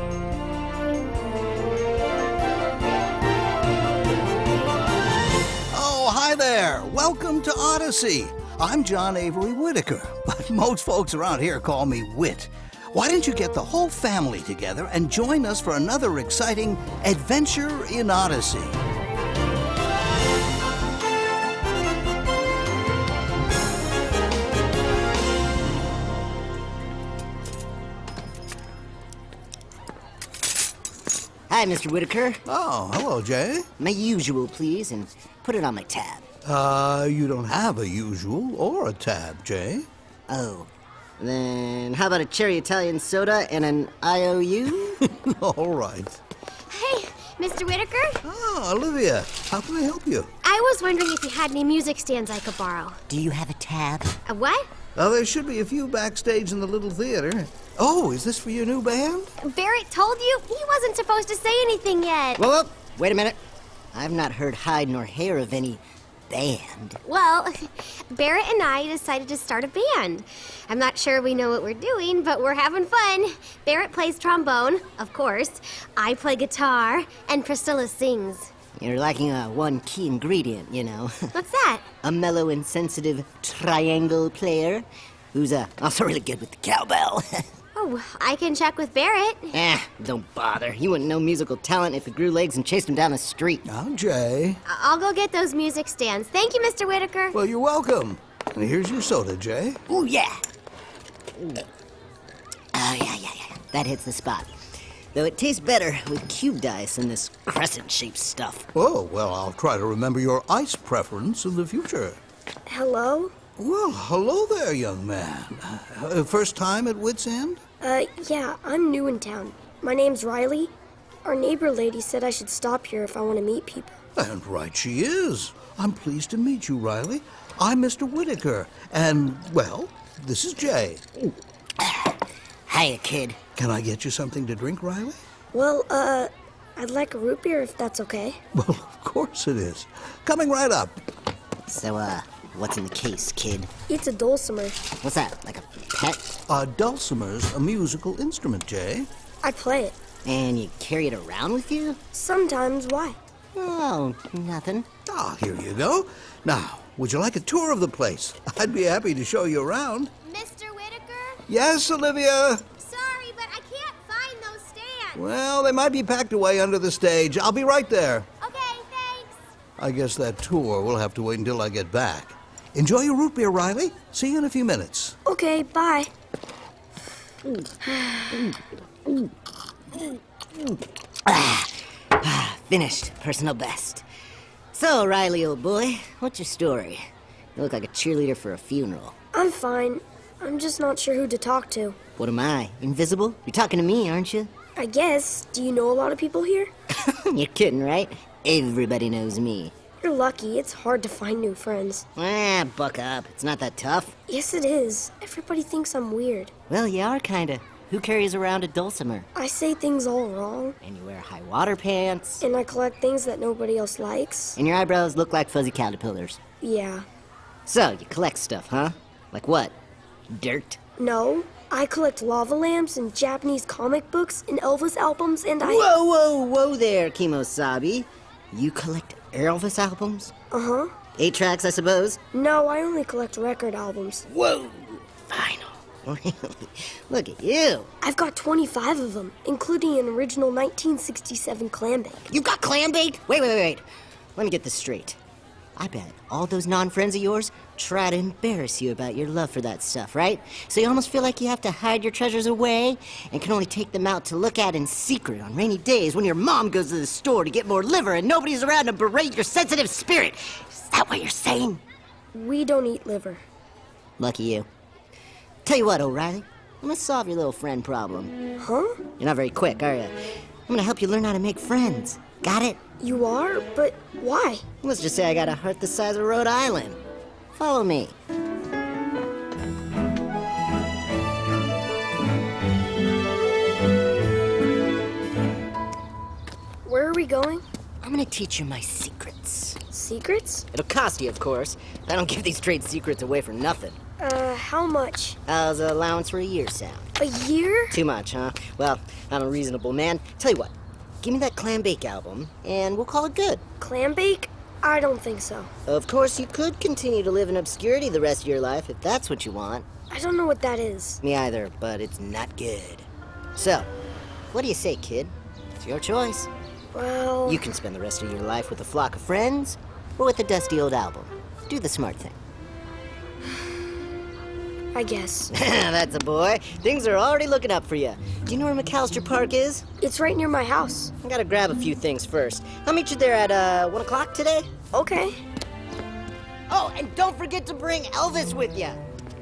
Oh, hi there. Welcome to Odyssey. I'm John Avery Whitaker, but most folks around here call me Whit. Why don't you get the whole family together and join us for another exciting adventure in Odyssey? Hi, Mr. Whitaker. Oh, hello, Jay. My usual, please, and put it on my tab. You don't have a usual or a tab, Jay. Oh. Then how about a cherry Italian soda and an IOU? All right. Hey, Mr. Whitaker? Oh, Olivia, how can I help you? I was wondering if you had any music stands I could borrow. Do you have a tab? A what? Oh, there should be a few backstage in the little theater. Oh, is this for your new band? Barrett told you he wasn't supposed to say anything yet. Whoa, wait a minute. I've not heard hide nor hair of any band. Well, Barrett and I decided to start a band. I'm not sure we know what we're doing, but we're having fun. Barrett plays trombone, of course. I play guitar, and Priscilla sings. You're lacking a one key ingredient, you know. What's that? A mellow and sensitive triangle player who's also really good with the cowbell. Oh, I can check with Barrett. Don't bother. You wouldn't know musical talent if it grew legs and chased him down the street. Now, Jay. I'll go get those music stands. Thank you, Mr. Whitaker. Well, you're welcome. And here's your soda, Jay. Ooh, yeah. Oh, yeah. That hits the spot. Though it tastes better with cubed ice than this crescent-shaped stuff. Oh, well, I'll try to remember your ice preference in the future. Hello? Well, hello there, young man. First time at Wits End? Yeah, I'm new in town. My name's Riley. Our neighbor lady said I should stop here if I want to meet people. And right she is. I'm pleased to meet you, Riley. I'm Mr. Whitaker, and, well, this is Jay. Hiya, kid. Can I get you something to drink, Riley? Well, I'd like a root beer if that's okay. Well, of course it is. Coming right up. So, what's in the case, kid? It's a dulcimer. What's that, like a pet? A dulcimer's a musical instrument, Jay. I play it. And you carry it around with you? Sometimes. Why? Oh, nothing. Ah, here you go. Now, would you like a tour of the place? I'd be happy to show you around. Mr. Whitaker? Yes, Olivia? Sorry, but I can't find those stands. Well, they might be packed away under the stage. I'll be right there. Okay, thanks. I guess that tour will have to wait until I get back. Enjoy your root beer, Riley. See you in a few minutes. Okay, bye. Finished. Personal best. So, Riley, old boy, what's your story? You look like a cheerleader for a funeral. I'm fine. I'm just not sure who to talk to. What am I? Invisible? You're talking to me, aren't you? I guess. Do you know a lot of people here? You're kidding, right? Everybody knows me. You're lucky. It's hard to find new friends. Buck up. It's not that tough. Yes, it is. Everybody thinks I'm weird. Well, you are kinda. Who carries around a dulcimer? I say things all wrong. And you wear high water pants. And I collect things that nobody else likes. And your eyebrows look like fuzzy caterpillars. Yeah. So, you collect stuff, huh? Like what? Dirt? No. I collect lava lamps and Japanese comic books and Elvis albums and I... Whoa there, Kimosabi. You collect Elvis albums? Uh-huh. 8 tracks, I suppose? No, I only collect record albums. Whoa! Vinyl. Really? Look at you. I've got 25 of them, including an original 1967 Clambake. You've got Clambake? Wait. Let me get this straight. I bet all those non-friends of yours try to embarrass you about your love for that stuff, right? So you almost feel like you have to hide your treasures away and can only take them out to look at in secret on rainy days when your mom goes to the store to get more liver and nobody's around to berate your sensitive spirit. Is that what you're saying? We don't eat liver. Lucky you. Tell you what, O'Reilly, I'm gonna solve your little friend problem. Huh? You're not very quick, are you? I'm gonna help you learn how to make friends. Got it? You are? But why? Let's just say I got a heart the size of Rhode Island. Follow me. Where are we going? I'm gonna teach you my secrets. Secrets? It'll cost you, of course. I don't give these trade secrets away for nothing. How much? How's an allowance for a year sound? A year? Too much, huh? Well, I'm a reasonable man. Tell you what, give me that Clam Bake album, and we'll call it good. Clam bake? I don't think so. Of course, you could continue to live in obscurity the rest of your life if that's what you want. I don't know what that is. Me either, but it's not good. So, what do you say, kid? It's your choice. Well... You can spend the rest of your life with a flock of friends, or with a dusty old album. Do the smart thing. I guess. That's a boy. Things are already looking up for you. Do you know where McAllister Park is? It's right near my house. I gotta grab a few things first. I'll meet you there at, 1 o'clock today. Okay. Oh, and don't forget to bring Elvis with you.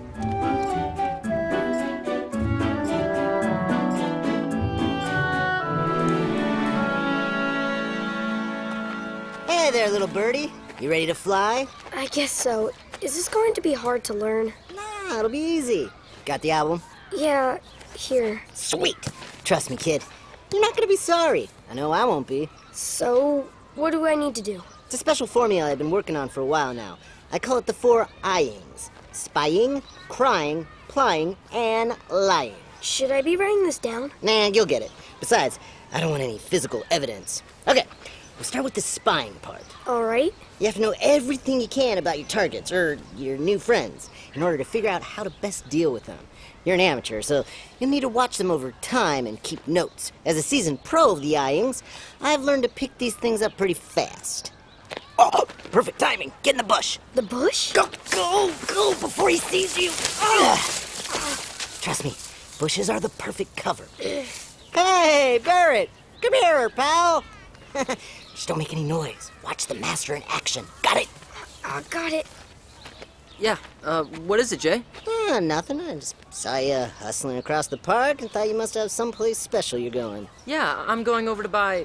Hey there, little birdie. You ready to fly? I guess so. Is this going to be hard to learn? Nah, it'll be easy. Got the album? Yeah, here. Sweet. Trust me, kid. You're not gonna be sorry. I know I won't be. So, what do I need to do? It's a special formula I've been working on for a while now. I call it the 4 I-ings. Spying, crying, plying, and lying. Should I be writing this down? Nah, you'll get it. Besides, I don't want any physical evidence. Okay, we'll start with the spying part. All right. You have to know everything you can about your targets, or your new friends, in order to figure out how to best deal with them. You're an amateur, so you'll need to watch them over time and keep notes. As a seasoned pro of the I-ings, I've learned to pick these things up pretty fast. Oh, perfect timing. Get in the bush. The bush? Go before he sees you. Trust me, bushes are the perfect cover. Hey, Barrett, come here, pal. Just don't make any noise. Watch the master in action. Got it? Got it. Yeah, what is it, Jay? Nothing. I just saw you hustling across the park and thought you must have someplace special you're going. Yeah, I'm going over to buy...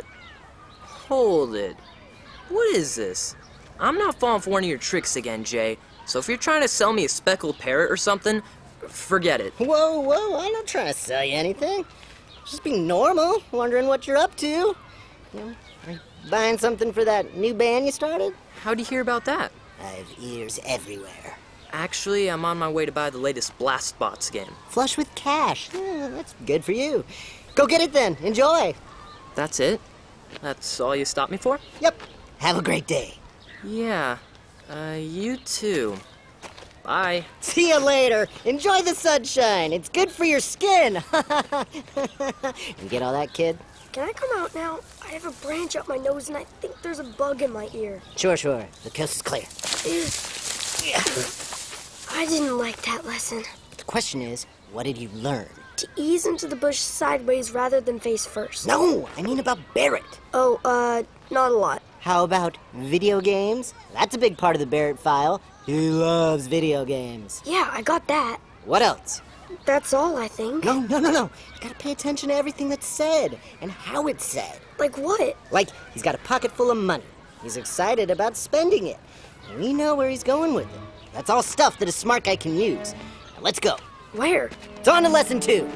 hold it. What is this? I'm not falling for one of your tricks again, Jay. So if you're trying to sell me a speckled parrot or something, forget it. Whoa, I'm not trying to sell you anything. Just being normal, wondering what you're up to. You know, are you buying something for that new band you started? How'd you hear about that? I have ears everywhere. Actually, I'm on my way to buy the latest Blast Bots game. Flush with cash. Yeah, that's good for you. Go get it then. Enjoy. That's it? That's all you stopped me for? Yep. Have a great day. Yeah, you too. Bye. See you later. Enjoy the sunshine. It's good for your skin. You get all that, kid? Can I come out now? I have a branch up my nose and I think there's a bug in my ear. Sure. The coast is clear. I didn't like that lesson. The question is, what did you learn? To ease into the bush sideways rather than face first. No, I mean about Barrett. Oh, not a lot. How about video games? That's a big part of the Barrett file. He loves video games. Yeah, I got that. What else? That's all, I think. No. You gotta pay attention to everything that's said and how it's said. Like what? Like, he's got a pocket full of money. He's excited about spending it. And we know where he's going with it. That's all stuff that a smart guy can use. Now let's go. Where? It's on to lesson 2.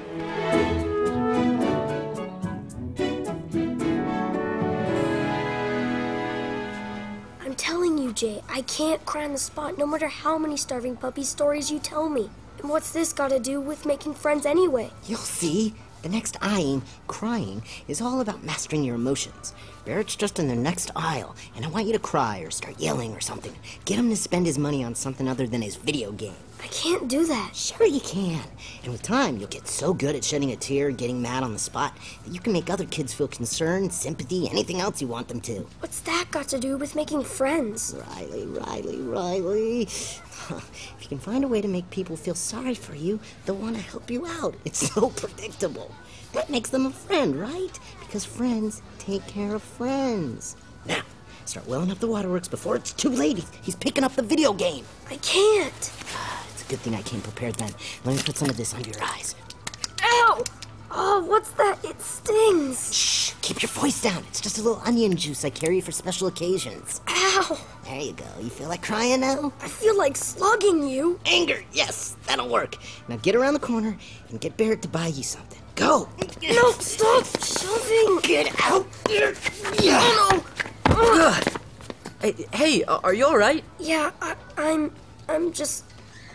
I'm telling you, Jay, I can't cry on the spot no matter how many starving puppy stories you tell me. And what's this got to do with making friends anyway? You'll see. The next I-ing, crying, is all about mastering your emotions. Barrett's just in the next aisle, and I want you to cry or start yelling or something. Get him to spend his money on something other than his video game. I can't do that. Sure you can. And with time, you'll get so good at shedding a tear and getting mad on the spot that you can make other kids feel concern, sympathy, anything else you want them to. What's that got to do with making friends? Riley. If you can find a way to make people feel sorry for you, they'll want to help you out. It's so predictable. That makes them a friend, right? Because friends take care of friends. Now, start welling up the waterworks before it's too late. He's picking up the video game. I can't. It's a good thing I came prepared then. Let me put some of this under your eyes. Ow! Oh, what's that? It stings. Shh, keep your voice down. It's just a little onion juice I carry for special occasions. Ow! There you go. You feel like crying now? I feel like slugging you. Anger, yes, that'll work. Now get around the corner and get Barrett to buy you something. Go! No, stop shoving. Get out there! Oh, no! Hey, are you all right? Yeah, I'm just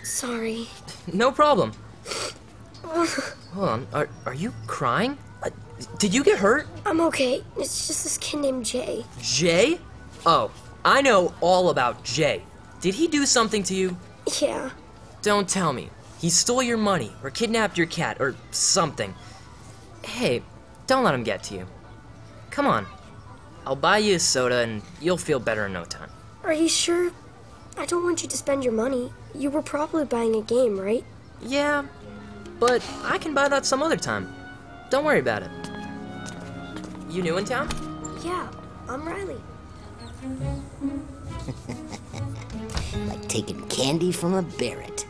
Sorry. No problem. Hold on, are you crying? Did you get hurt? I'm okay. It's just this kid named Jay. Jay? Oh, I know all about Jay. Did he do something to you? Yeah. Don't tell me. He stole your money, or kidnapped your cat, or something. Hey, don't let him get to you. Come on. I'll buy you a soda and you'll feel better in no time. Are you sure? I don't want you to spend your money. You were probably buying a game, right? Yeah, but I can buy that some other time. Don't worry about it. You new in town? Yeah, I'm Riley. Like taking candy from a Barrett.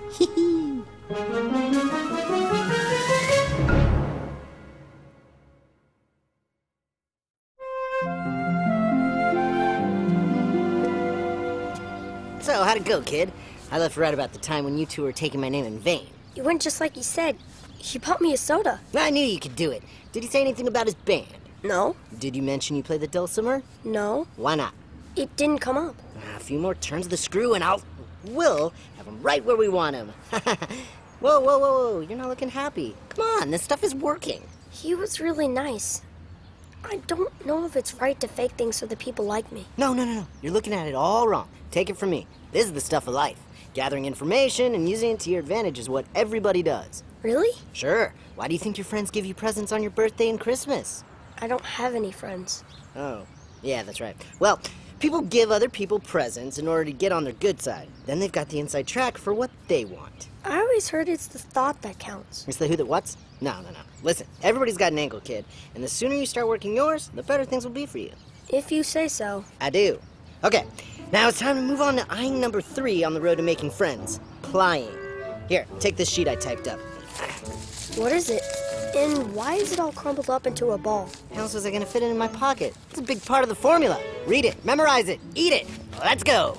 So, how'd it go, kid? I left right about the time when you two were taking my name in vain. You went just like he said. He bought me a soda. I knew you could do it. Did he say anything about his band? No. Did you mention you play the dulcimer? No. Why not? It didn't come up. A few more turns of the screw and we'll have him right where we want him. Whoa, you're not looking happy. Come on, this stuff is working. He was really nice. I don't know if it's right to fake things so that people like me. No. You're looking at it all wrong. Take it from me. This is the stuff of life. Gathering information and using it to your advantage is what everybody does. Really? Sure. Why do you think your friends give you presents on your birthday and Christmas? I don't have any friends. Oh, yeah, that's right. Well, people give other people presents in order to get on their good side. Then they've got the inside track for what they want. I always heard it's the thought that counts. It's the who that whats? No. Listen, everybody's got an angle, kid. And the sooner you start working yours, the better things will be for you. If you say so. I do. Okay, now it's time to move on to eyeing number 3 on the road to making friends. Plying. Here, take this sheet I typed up. What is it? And why is it all crumpled up into a ball? How else was I gonna fit it in my pocket? It's a big part of the formula. Read it, memorize it, eat it. Let's go.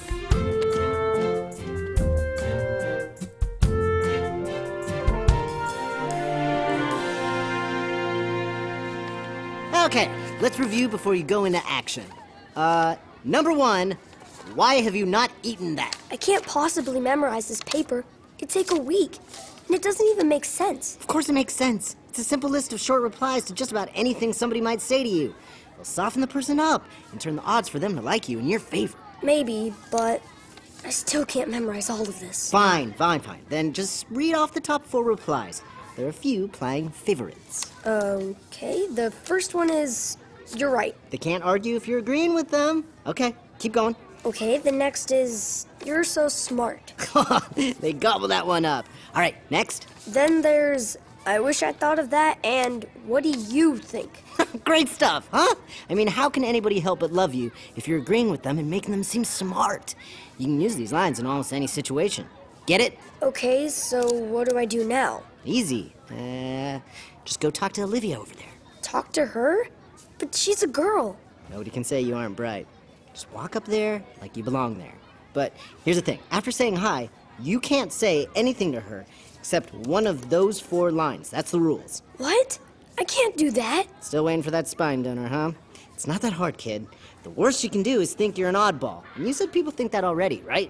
Okay, let's review before you go into action. Number 1, why have you not eaten that? I can't possibly memorize this paper. It'd take a week. And it doesn't even make sense. Of course it makes sense. It's a simple list of short replies to just about anything somebody might say to you. It'll soften the person up and turn the odds for them to like you in your favor. Maybe, but I still can't memorize all of this. Fine. Then just read off the top 4 replies. There are a few playing favorites. Okay, the first one is, you're right. They can't argue if you're agreeing with them. Okay, keep going. Okay, the next is, you're so smart. They gobbled that one up. All right, next. Then there's, I wish I thought of that, and what do you think? Great stuff, huh? I mean, how can anybody help but love you if you're agreeing with them and making them seem smart? You can use these lines in almost any situation. Get it? Okay, so what do I do now? Easy. Just go talk to Olivia over there. Talk to her? But she's a girl. Nobody can say you aren't bright. Just walk up there like you belong there. But here's the thing. After saying hi, you can't say anything to her except one of those 4 lines. That's the rules. What? I can't do that. Still waiting for that spine donor, huh? It's not that hard, kid. The worst you can do is think you're an oddball. And you said people think that already, right?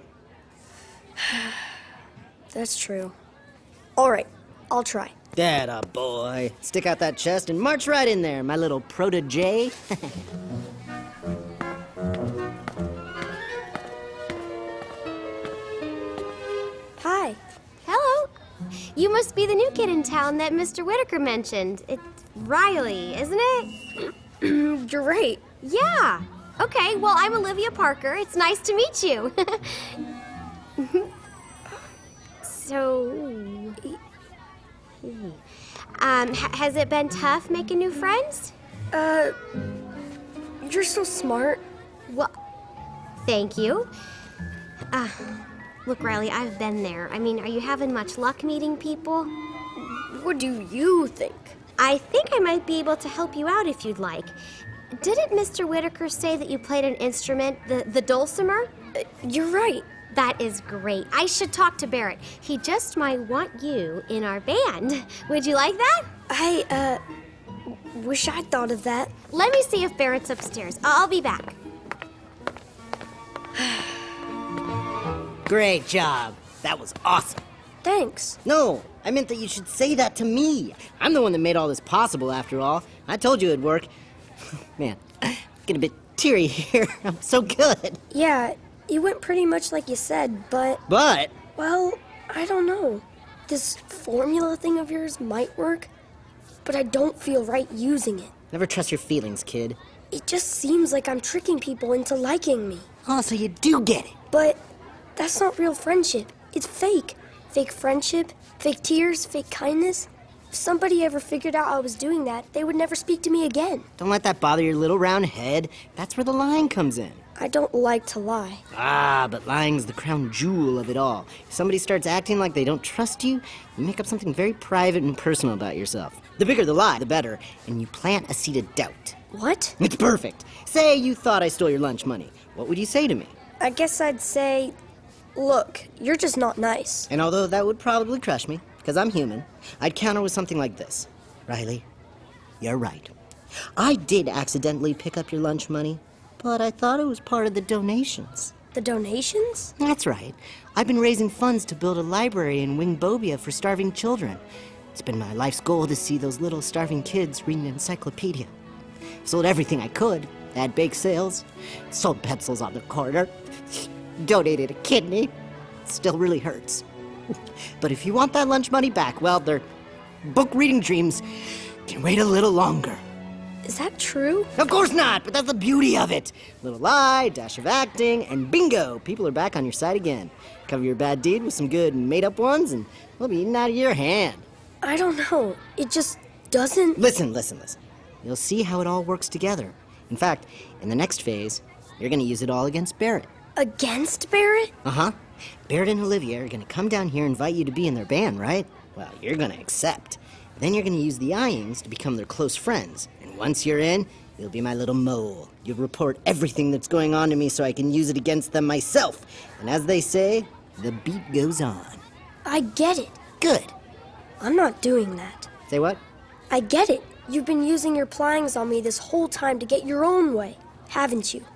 That's true. All right, I'll try. That a boy. Stick out that chest and march right in there, my little protege. Hi. Hello. You must be the new kid in town that Mr. Whitaker mentioned. It's Riley, isn't it? You're right. Yeah. Okay, well, I'm Olivia Parker. It's nice to meet you. So, has it been tough making new friends? You're so smart. Well, thank you. Look, Riley, I've been there. I mean, are you having much luck meeting people? What do you think? I think I might be able to help you out if you'd like. Didn't Mr. Whitaker say that you played an instrument, the dulcimer? You're right. That is great. I should talk to Barrett. He just might want you in our band. Would you like that? I, wish I'd thought of that. Let me see if Barrett's upstairs. I'll be back. Great job. That was awesome. Thanks. No, I meant that you should say that to me. I'm the one that made all this possible, after all. I told you it'd work. Man, I'm getting a bit teary here. I'm so good. Yeah, it went pretty much like you said, but... But? Well, I don't know. This formula thing of yours might work, but I don't feel right using it. Never trust your feelings, kid. It just seems like I'm tricking people into liking me. Oh, so you do get it. But that's not real friendship. It's fake. Fake friendship, fake tears, fake kindness. If somebody ever figured out I was doing that, they would never speak to me again. Don't let that bother your little round head. That's where the lying comes in. I don't like to lie. Ah, but lying's the crown jewel of it all. If somebody starts acting like they don't trust you, you make up something very private and personal about yourself. The bigger the lie, the better, and you plant a seed of doubt. What? It's perfect. Say you thought I stole your lunch money. What would you say to me? I guess I'd say, look, you're just not nice. And although that would probably crush me, because I'm human, I'd counter with something like this. Riley, you're right. I did accidentally pick up your lunch money, but I thought it was part of the donations. The donations? That's right. I've been raising funds to build a library in Wingbobia for starving children. It's been my life's goal to see those little starving kids read an encyclopedia. Sold everything I could. Had bake sales. Sold pencils on the corner. Donated a kidney. Still really hurts. But if you want that lunch money back, well, their book reading dreams can wait a little longer. Is that true? Of course not, but that's the beauty of it. Little lie, dash of acting, and bingo, people are back on your side again. Cover your bad deed with some good made-up ones, and we'll be eating out of your hand. I don't know. It just doesn't... Listen. You'll see how it all works together. In fact, in the next phase, you're going to use it all against Barrett. Against Barrett? Uh-huh. Barrett and Olivia are going to come down here and invite you to be in their band, right? Well, you're going to accept. Then you're going to use the Iings to become their close friends. And once you're in, you'll be my little mole. You'll report everything that's going on to me so I can use it against them myself. And as they say, the beat goes on. I get it. Good. I'm not doing that. Say what? I get it. You've been using your plyings on me this whole time to get your own way, haven't you?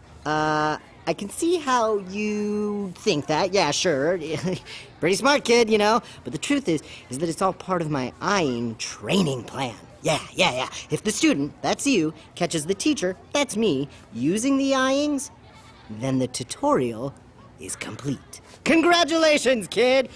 I can see how you think that. Yeah, sure. Pretty smart kid, you know. But the truth is that it's all part of my Iing training plan. Yeah. If the student, that's you, catches the teacher, that's me, using the Iings, then the tutorial is complete. Congratulations, kid!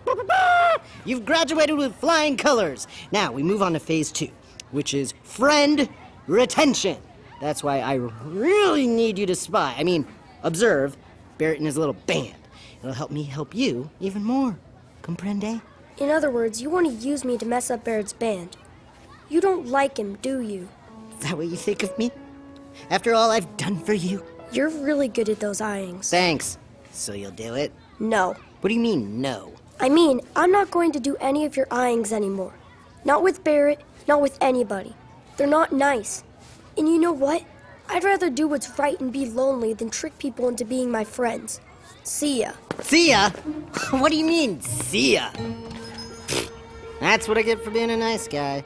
You've graduated with flying colors. Now, we move on to phase 2, which is friend retention. That's why I really need you to observe Barrett and his little band. It'll help me help you even more. Comprende? In other words, you want to use me to mess up Barrett's band. You don't like him, do you? Is that what you think of me? After all I've done for you? You're really good at those Iings. Thanks. So you'll do it? No. What do you mean, no? I mean, I'm not going to do any of your Iings anymore. Not with Barrett, not with anybody. They're not nice. And you know what? I'd rather do what's right and be lonely than trick people into being my friends. See ya. See ya? What do you mean, see ya? That's what I get for being a nice guy.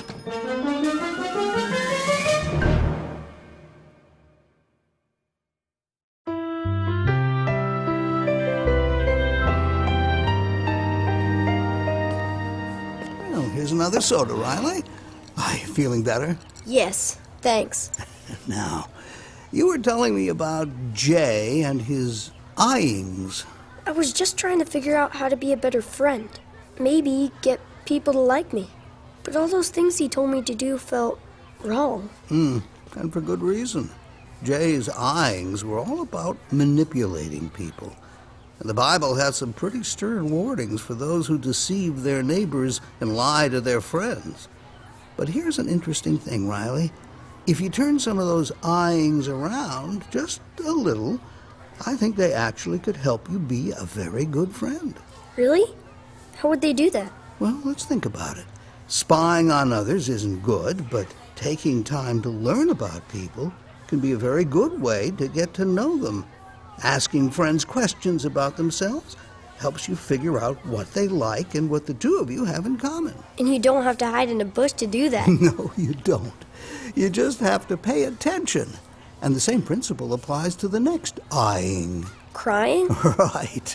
Well, here's another soda, Riley. Are you feeling better? Yes, thanks. Now, you were telling me about Jay and his Iings. I was just trying to figure out how to be a better friend. Maybe get people to like me. But all those things he told me to do felt wrong. And for good reason. Jay's Iings were all about manipulating people. And the Bible has some pretty stern warnings for those who deceive their neighbors and lie to their friends. But here's an interesting thing, Riley. If you turn some of those Iings around just a little, I think they actually could help you be a very good friend. Really? How would they do that? Well, let's think about it. Spying on others isn't good, but taking time to learn about people can be a very good way to get to know them. Asking friends questions about themselves helps you figure out what they like and what the two of you have in common. And you don't have to hide in a bush to do that. No, you don't. You just have to pay attention. And the same principle applies to the next Iing. Crying? Right.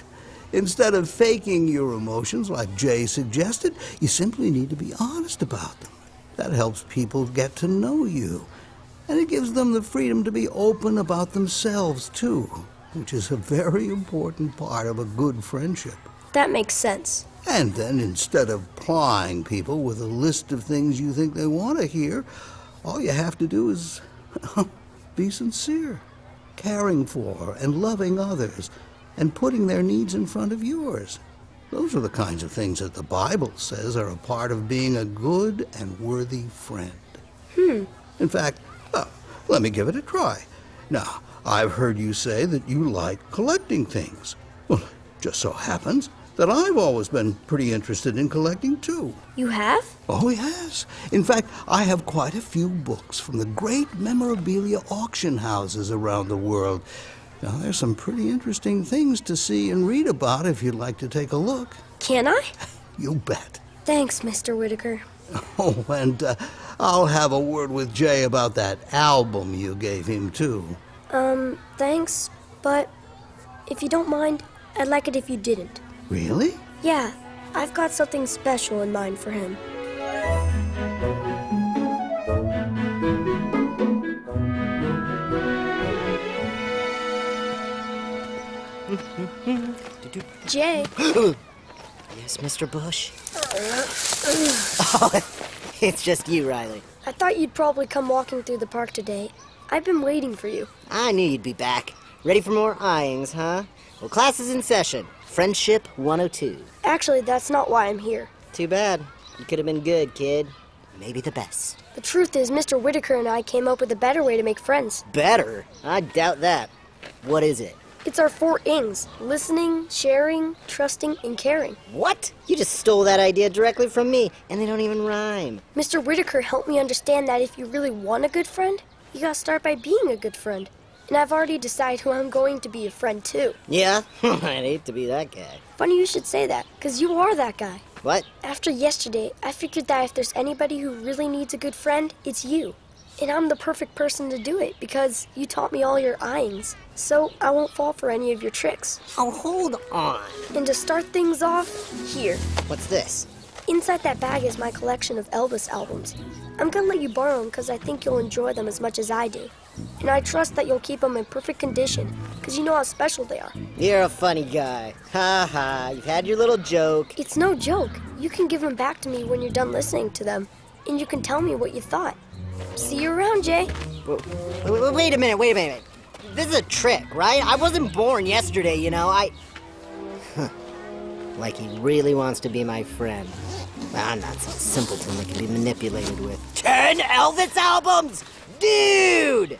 Instead of faking your emotions like Jay suggested, you simply need to be honest about them. That helps people get to know you. And it gives them the freedom to be open about themselves, too, which is a very important part of a good friendship. That makes sense. And then, instead of plying people with a list of things you think they want to hear, all you have to do is be sincere, caring for and loving others, and putting their needs in front of yours. Those are the kinds of things that the Bible says are a part of being a good and worthy friend. In fact, let me give it a try. Now, I've heard you say that you like collecting things. Well, it just so happens that I've always been pretty interested in collecting, too. You have? Oh, yes. In fact, I have quite a few books from the great memorabilia auction houses around the world. Now, there's some pretty interesting things to see and read about if you'd like to take a look. Can I? You bet. Thanks, Mr. Whitaker. Oh, and I'll have a word with Jay about that album you gave him, too. Thanks, but if you don't mind, I'd like it if you didn't. Really? Yeah, I've got something special in mind for him. Jay. Yes, Mr. Bush? Oh, it's just you, Riley. I thought you'd probably come walking through the park today. I've been waiting for you. I knew you'd be back. Ready for more eyings, huh? Well, class is in session. Friendship 102. Actually, that's not why I'm here. Too bad. You could have been good, kid. Maybe the best. The truth is, Mr. Whitaker and I came up with a better way to make friends. Better? I doubt that. What is it? It's our 4 ings: listening, sharing, trusting, and caring. What? You just stole that idea directly from me, and they don't even rhyme. Mr. Whitaker helped me understand that if you really want a good friend, you gotta start by being a good friend. And I've already decided who I'm going to be a friend to. Yeah? I'd hate to be that guy. Funny you should say that, because you are that guy. What? After yesterday, I figured that if there's anybody who really needs a good friend, it's you. And I'm the perfect person to do it, because you taught me all your eyings. So I won't fall for any of your tricks. Oh, hold on. And to start things off, here. What's this? Inside that bag is my collection of Elvis albums. I'm gonna let you borrow them because I think you'll enjoy them as much as I do. And I trust that you'll keep them in perfect condition because you know how special they are. You're a funny guy. Ha ha, you've had your little joke. It's no joke. You can give them back to me when you're done listening to them. And you can tell me what you thought. See you around, Jay. Wait a minute. This is a trick, right? I wasn't born yesterday, you know. Like he really wants to be my friend. I'm not some simpleton that can be manipulated with 10 Elvis albums! Dude!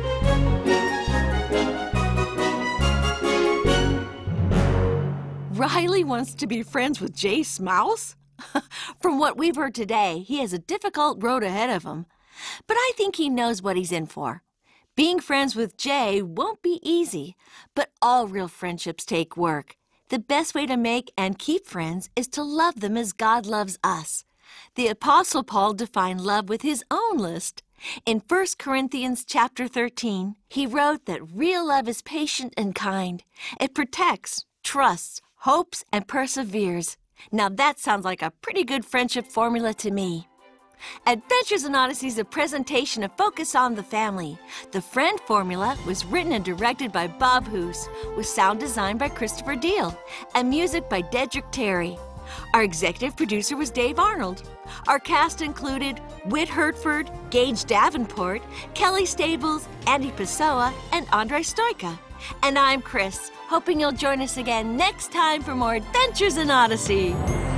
Riley wants to be friends with Jay Smouse? From what we've heard today, he has a difficult road ahead of him. But I think he knows what he's in for. Being friends with Jay won't be easy, but all real friendships take work. The best way to make and keep friends is to love them as God loves us. The Apostle Paul defined love with his own list. In 1 Corinthians chapter 13, he wrote that real love is patient and kind. It protects, trusts, hopes, and perseveres. Now that sounds like a pretty good friendship formula to me. Adventures in Odyssey is a presentation of Focus on the Family. The Friend Formula was written and directed by Bob Hoos, with sound design by Christopher Deal, and music by Dedrick Terry. Our executive producer was Dave Arnold. Our cast included Whit Hertford, Gage Davenport, Kelly Stables, Andy Pessoa, and Andre Stoica. And I'm Chris, hoping you'll join us again next time for more Adventures in Odyssey.